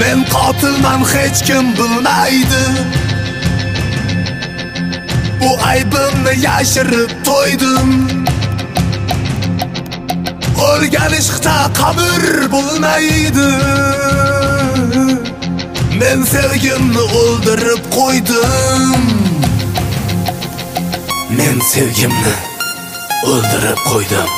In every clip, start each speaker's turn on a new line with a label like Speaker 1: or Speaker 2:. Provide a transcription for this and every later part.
Speaker 1: Men qotilman, hech kim bilmaydi. Bu aybimni yashirib to'ydim. O'lgan ishqda qabr bo'lmaydi. Men sevgimni o'ldirib qo'ydim. Men sevgimni o'ldirib qo'ydim.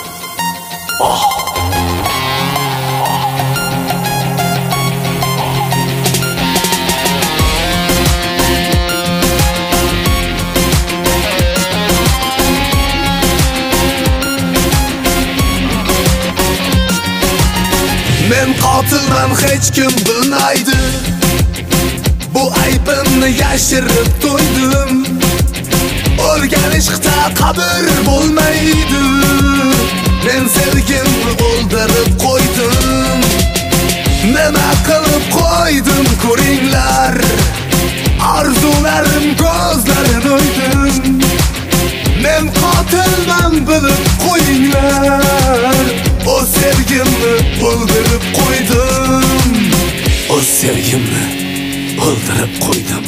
Speaker 1: Men qotilman, hech kim bilmaydi. Bu aybimni yashirib to'ydim. O'lgan ishqda qabr bo'lmaydi. Men sevgimni o'ldirib qo'ydim. Nima qilib qo'ydim ko'ringlar. Arzularim ko'zlarini o'ydim. Men qotilman, bilib qo'yinglar. O sevgimni o'ldirib qo'ydim. O sevgimni o'ldirib qo'ydim.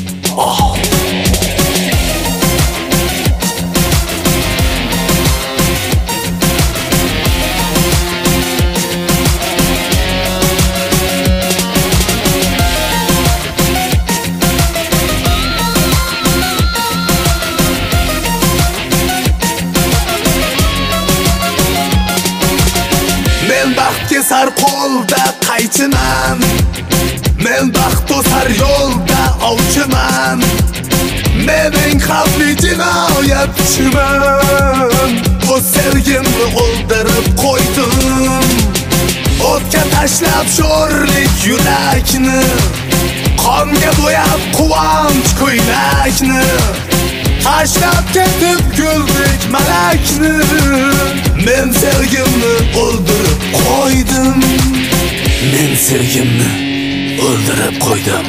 Speaker 1: Men baxtkesar qo'lda qaychiman. Men baxt to'sar yo'lda ovchiman. Men eng xavfli jinoyatchiman. O sevgimni o'ldirib qo'ydim. O'tga tashlab sho'rlik yurakni, qonga bo'yab quvonch ko'ylakni, tashlab ketib guldek malakni. Men sevgimni o'ldirib qo'ydim. Men sevgimni o'ldirib qo'ydim.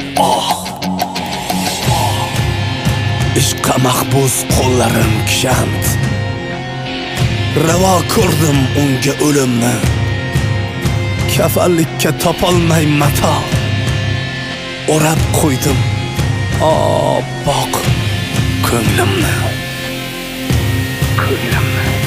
Speaker 1: Ishqqa mahbus qo'llarim kishand. Ravo ko'rdim unga o'limni. Kafallikka topolmay mato o'rab qo'ydim. Oppoq ko'nglimni.